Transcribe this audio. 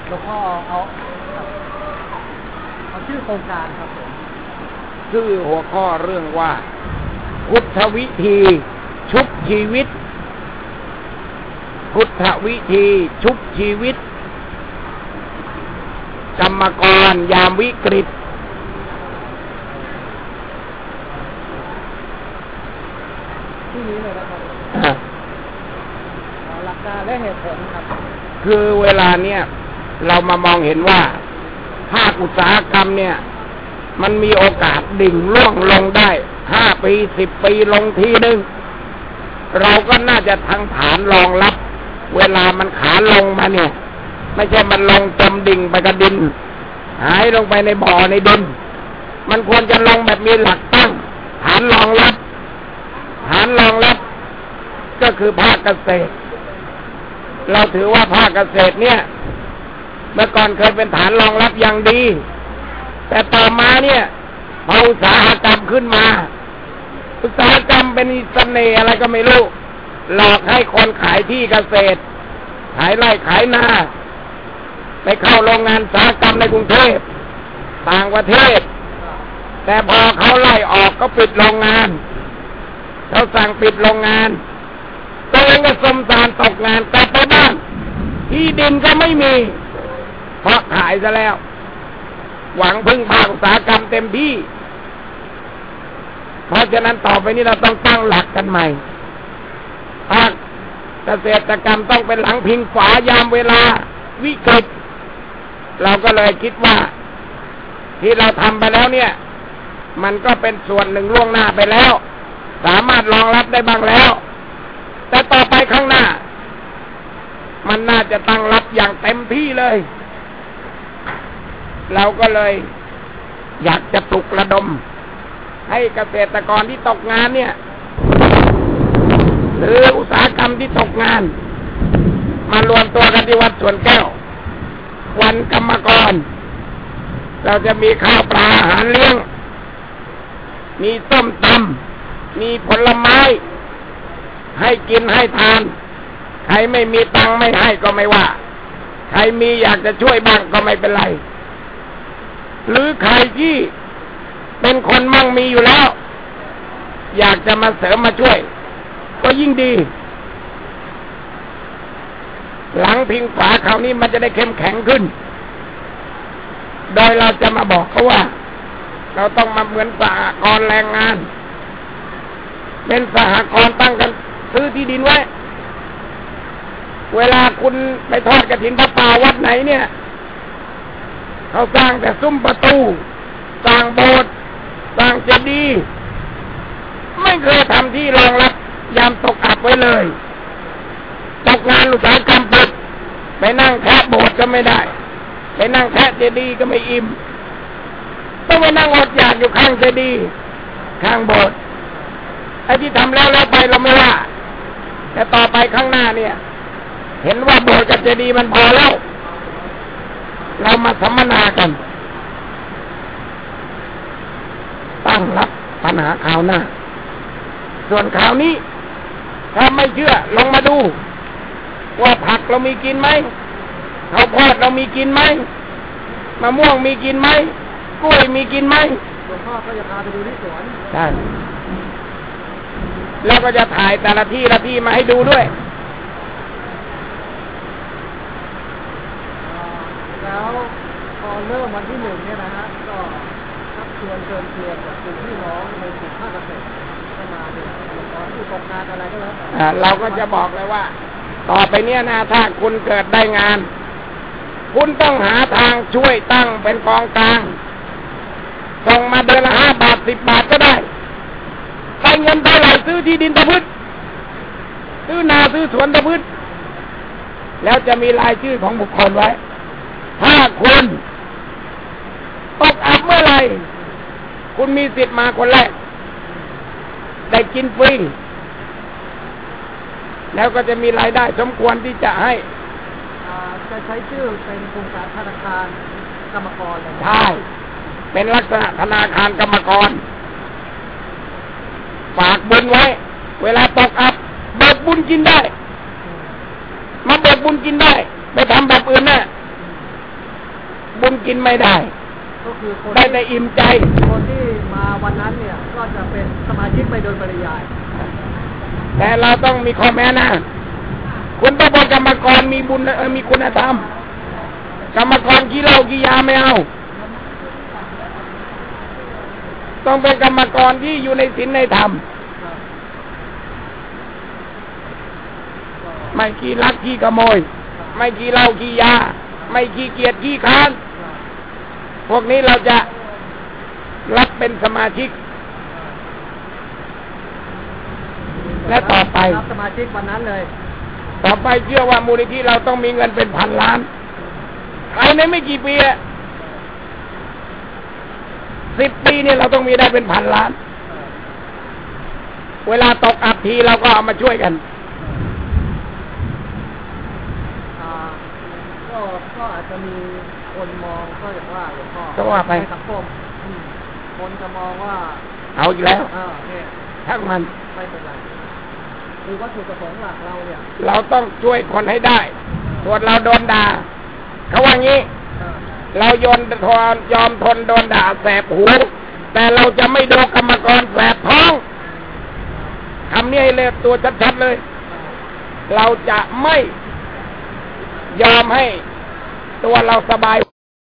หลวงพ่อเอาชื่อโครงการครับผมชื่อหัวข้อเรื่องว่าพุทธวิธีชุบชีวิตพุทธวิธีชุบชีวิตกรรมกรยามวิกฤตที่นี้เลยนะครับหลักการและเหตุผลครับคือเวลาเนี้ยเรามามองเห็นว่าภาคอุตสาหกรรมเนี่ยมันมีโอกาสดิ่งล่วงลงได้5 ปี10 ปีลงทีนึงเราก็น่าจะทางฐานรองรับเวลามันขาลงมาเนี่ยไม่ใช่มันลงจมดิ่งไปกับดินหายลงไปในบ่อในดินมันควรจะลงแบบมีหลักตั้งฐานรองรับก็คือภาคเกษตรเราถือว่าภาคเกษตรเนี่ยเมื่อก่อนเคยเป็นฐานรองรับอย่างดีแต่ต่อมาเนี่ยพออุตสาหกรรมขึ้นมาอุตสาหกรรมเป็นเสน่ห์อะไรก็ไม่รู้หลอกให้คนขายที่เกษตรขายไร่ขายนาไปเข้าโรงงานอุตสาหกรรมในกรุงเทพต่างประเทศแต่พอเขาไล่ออกก็ปิดโรงงานเขาสั่งปิดโรงงานตัวเองก็สมสารตกงานกลับไปบ้านที่ดินก็ไม่มีเพราะขายซะแล้วหวังพึ่งพาอุตสาหกรรมเต็มที่เพราะฉะนั้นต่อไปนี้เราต้องตั้งหลักกันใหม่ภาคเกษตรกรรมต้องเป็นหลังพิงฝายามเวลาวิกฤตเราก็เลยคิดว่าที่เราทำไปแล้วเนี่ยมันก็เป็นส่วนหนึ่งล่วงหน้าไปแล้วสามารถรองรับได้บ้างแล้วแต่ต่อไปข้างหน้ามันน่าจะตั้งรับอย่างเต็มที่เลยเราก็เลยอยากจะปลุกระดมให้เกษตรกรที่ตกงานเนี่ยหรืออุตสาหกรรมที่ตกงานมารวมตัวกันที่วัดสวนแก้ววันกรรมกรเราจะมีข้าวปลาอาหารเลี้ยงมีส้มตำมีผลไม้ให้กินให้ทานใครไม่มีตังค์ไม่ให้ก็ไม่ว่าใครมีอยากจะช่วยบ้างก็ไม่เป็นไรหรือใครที่เป็นคนมั่งมีอยู่แล้วอยากจะมาเสริมมาช่วยก็ยิ่งดีหลังพิงฝาคราวนี้มันจะได้เข้มแข็งขึ้นโดยเราจะมาบอกเขาว่าเราต้องมาเหมือนสหกรณ์แรงงานเป็นสหกรณ์ตั้งกันซื้อที่ดินไว้เวลาคุณไปทอดกฐินพระป่าวัดไหนเนี่ยเขาสร้างแต่ซุ้มประตูสร้างโบสถ์สร้างเจดีย์ไม่เคยทำที่รองรับยามตกอับไว้เลยตกงานอุตสาหกรรมปิดไปนั่งแทะโบสถ์ก็ไม่ได้ไปนั่งแทะเจดีย์ก็ไม่อิ่มต้องไปนั่งอดอยากอยู่ข้างเจดีย์ข้างโบสถ์ไอ้ที่ทำแล้วไปเราไม่ว่าแต่ต่อไปข้างหน้าเนี่ยเห็นว่าโบสถ์กับเจดีย์มันพอแล้วเรามาสัมมนากันตั้งรับปัญหาข่าวหน้าส่วนข่าวนี้ถ้าไม่เชื่อลองมาดูว่าผักเรามีกินไหมข้าวโพดเรามีกินไหมมะม่วงมีกินไหมกล้วยมีกินไหมหลวงพ่อก็จะพาไปดูที่สวนใช่แล้วก็จะถ่ายแต่ละที่มาให้ดูด้วยแล้วพอเริ่มวันที่1เนี่ยนะฮะก็ชักชวนเชิญชวนกับกลุ่มพี่น้องในกลุ่มภาคเกษตรเข้ามาเนี่ยผู้ตกงานอะไรก็แล้วเราก็จะบอกเลยว่าต่อไปเนี้ยนะถ้าคุณเกิดได้งานคุณต้องหาทางช่วยตั้งเป็นกองกลางส่งมาเดือนละ5 บาท10 บาทก็ได้ใช้เงินเท่าไหร่ซื้อที่ดินตะพืชซื้อนาซื้อสวนตะพืชแล้วจะมีรายชื่อของบุคคลไว้ถ้าคุณตกอับเมื่อไหร่คุณมีสิทธิ์มาคนแรกได้กินฟรีแล้วก็จะมีรายได้สมควรที่จะให้จะใช้ชื่อเป็นโครงการธนาคารกรรมกรเลยใช่เป็นลักษณะธนาคารกรรมกรฝากบุญไว้เวลาตกอับเบิกบุญกินได้มาเบิกบุญกินได้ไปทำแบบอื่นน่ะคุณกินไม่ได้ก็คือคนได้แต่อิ่มใจคนที่มาวันนั้นเนี่ยก็จะเป็นสมาชิกไปโดยปริยายแต่เราต้องมีข้อแม้นะคุณต้องเป็นกรรมกรมีบุญมีคุณธรรมกรรมกรขี้เหล้าขี้ยาไม่เอาต้องเป็นกรรมกรที่อยู่ในศีลในธรรมไม่ขี้ลักขี้ขโมยไม่ขี้เหล้าขี้ยาไม่ขี้เกียจขี้ค้านพวกนี้เราจะรับเป็นสมาชิกและต่อไปรับสมาชิกวันนั้นเลยต่อไปเชื่อว่ามูลนิธิเราต้องมีเงินเป็นพันล้านภายในไม่กี่ปี10 ปีเนี่ยเราต้องมีได้เป็นพันล้านเวลาตกอับทีเราก็เอามาช่วยกันก็อาจจะมีคนมองก็อย่างว่าหลวงพ่อก็ว่าไปในสังคมคนจะมองว่าเอาอีกแล้วเนี่ยทั้งมันไม่เป็นไรคือวัตถุประสงค์หลักเราเนี่ยเราต้องช่วยคนให้ได้ส่วนเราโดนด่าเขาว่างี้เรายอมทนโดนด่าแสบหูแต่เราจะไม่โดนกรรมกรแสบท้องคำนี้ให้เลือกตัวชัดๆเลยเราจะไม่ยอมให้ตัวเราสบาย